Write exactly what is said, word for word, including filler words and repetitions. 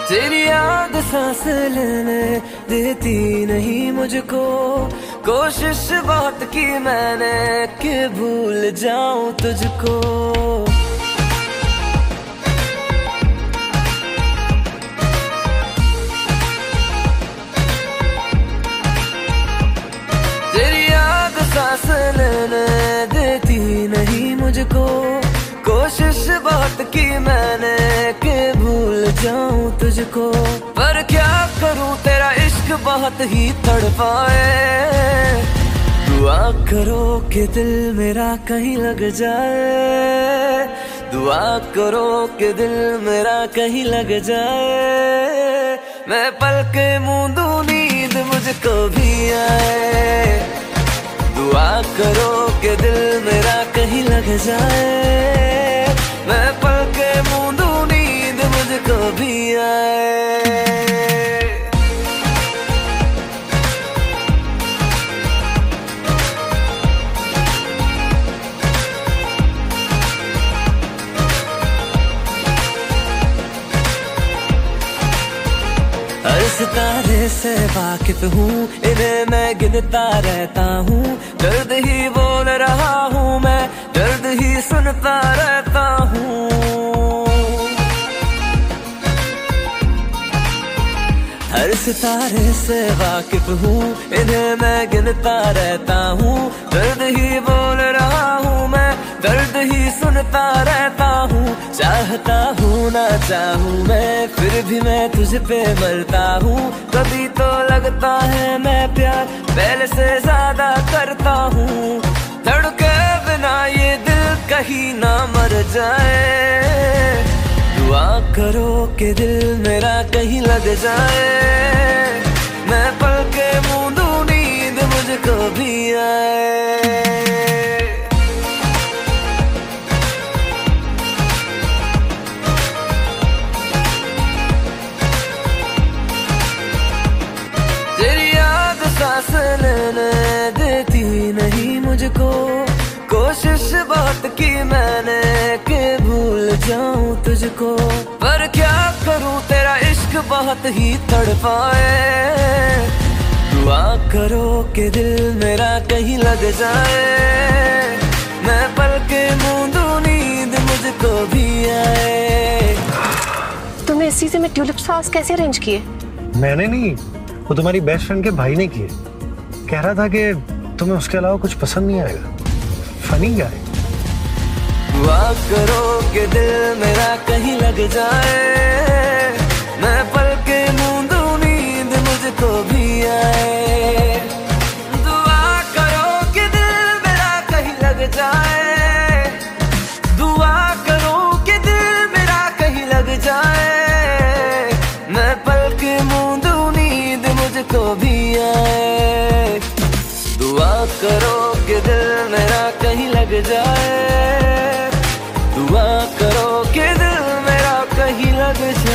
तेरी याद सांस लेने देती नहीं मुझको, कोशिश बहुत की मैंने कि भूल जाऊं तुझको। तेरी याद सांस लेने देती नहीं मुझको, कोशिश बहुत की मैंने कि भूल जाऊं तुझको। पर क्या करूं तेरा इश्क बहुत ही तड़पाए, दुआ करो कि दिल मेरा कहीं लग जाए, दुआ करो कि दिल मेरा कहीं लग जाए। मैं पल के मूंदूं नींद मुझको भी आए, दुआ करो कि दिल मेरा कहीं लग जाए। मैं पल के मूंदूं नींद मुझको भी आए। हर सितारे से वाकिफ हूँ, इन्हें मैं गिनता रहता हूँ। दर्द ही बोल रहा हूँ मैं, दर्द ही सुनता रहता हूँ। हर सितारे से वाकिफ हूँ, इन्हें मैं गिनता रहता हूँ। दर्द ही बोल रहा हूँ मैं, दर्द ही सुनता रहता हूँ। चाहता हूँ ना चाहूँ मैं, फिर भी मैं तुझ पे मरता हूँ। कभी तो लगता है मैं प्यार पहले से ज्यादा करता हूँ। धड़के बिना ये दिल कहीं ना मर जाए, दुआ करो कि दिल मेरा कहीं लग जाए। मैं पल के मूंदूं नींद मुझको भी आए। तेरी याद सांस लेने देती नहीं मुझको, कोशिश बहुत की मैंने कि भूल जाऊं तुझको। पर क्या करूं तेरा इश्क बहुत ही तड़पाए, दुआ करो कि दिल मेरा कहीं लग जाए। मैं पल के मूंदूं नींद मुझको भी आए। तुमने इस सीजन में ट्यूलिप सॉस कैसे अरेंज किए? मैंने नहीं, वो तुम्हारी बेस्ट फ्रेंड के भाई ने किए। कह रहा था कि तुम्हें उसके अलावा कुछ पसंद नहीं आएगा। Funny guy. दुआ करो कि दिल मेरा कहीं लग जाए। मैं पल के मूंदूं नींद मुझको भी आए। दुआ करो कि दिल मेरा कहीं लग जाए, दुआ करो कि दिल मेरा कहीं लग जाए। मैं पल के मूंदूं नींद मुझको भी आए। दुआ करो कि दिल मेरा कहीं लग जाए, दुआ करो कि दिल मेरा कहीं लग जाए।